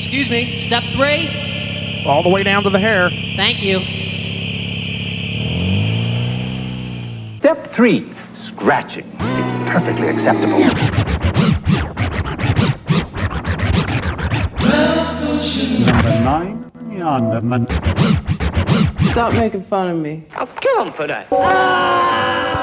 Excuse me, step 3? All the way down to the hair. Thank you. Step 3, scratching. It's perfectly acceptable. Number 9, yonder man. Stop making fun of me. I'll kill him for that.